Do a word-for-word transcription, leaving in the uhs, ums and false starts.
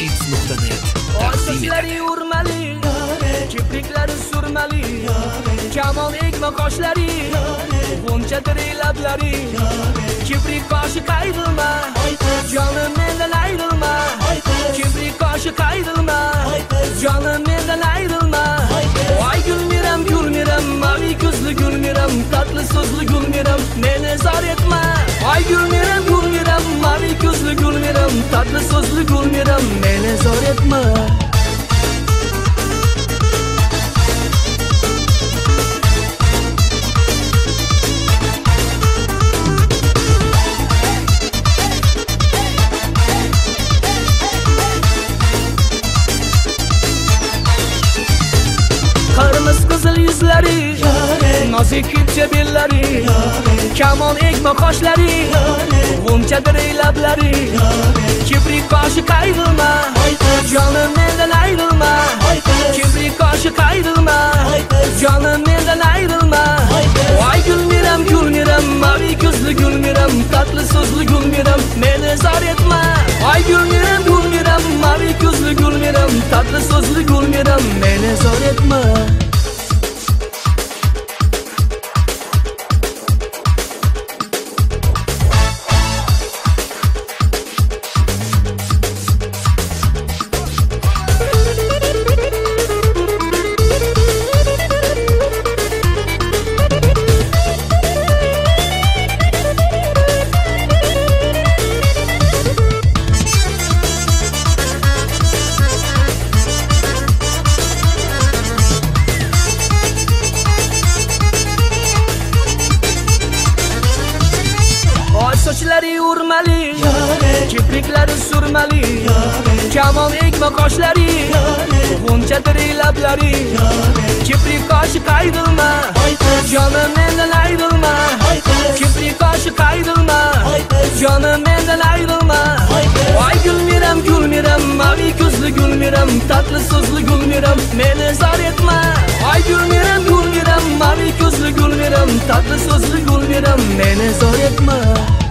cheats nuqta net taqdim etadi. Urmali, kipriklari surmali, kamon egma qoshlari, g'uncha diri lablari, kiprik qoshi qaydilma, jonim mendan ayrilma, kiprik qoshi qaydilma, jonim mendan ayrilma. Voy gulmiram, gulmiram, mavi ko'zli gulmiram, tatli so'zli gulmiram, meni zor etma. Voy gulmiram, gulmiram, mavi ko'zli gulmiram, tatli so'zli gulmiram, meni zor etma. Qirmiz qizil yuzlari, nozik kipcha bellari, kamon egma qoshlari, g'uncha diri lablari, kiprik qoshi qaydilma, jonim mendan ayrilma, kiprik qoshi qaydilma, jonim mendan ayrilma. Voy gulmiram, gulmiram, mavi ko'zli gulmiram, tatli so'zli gulmiram, meni zor etma. Voy gulmiram, gulmiram, mavi ko'zli gulmiram, tatli so'zli gulmiram, meni zor etma. Sochlari urmali, kipriklari surmali, kamon egma qoshlari, g'uncha diri lablari, kiprik qoshi qaydilma, jonim mendan ayrilma, kiprik qoshi qaydilma, jonim mendan ayrilma. Voy gulmiram, gulmiram, mavi ko'zli gulmiram, tatli so'zli gulmiram, meni zor etma. Voy gulmiram, gulmiram, mavi ko'zli gulmiram, tatli so'zli gulmiram, meni zor etma.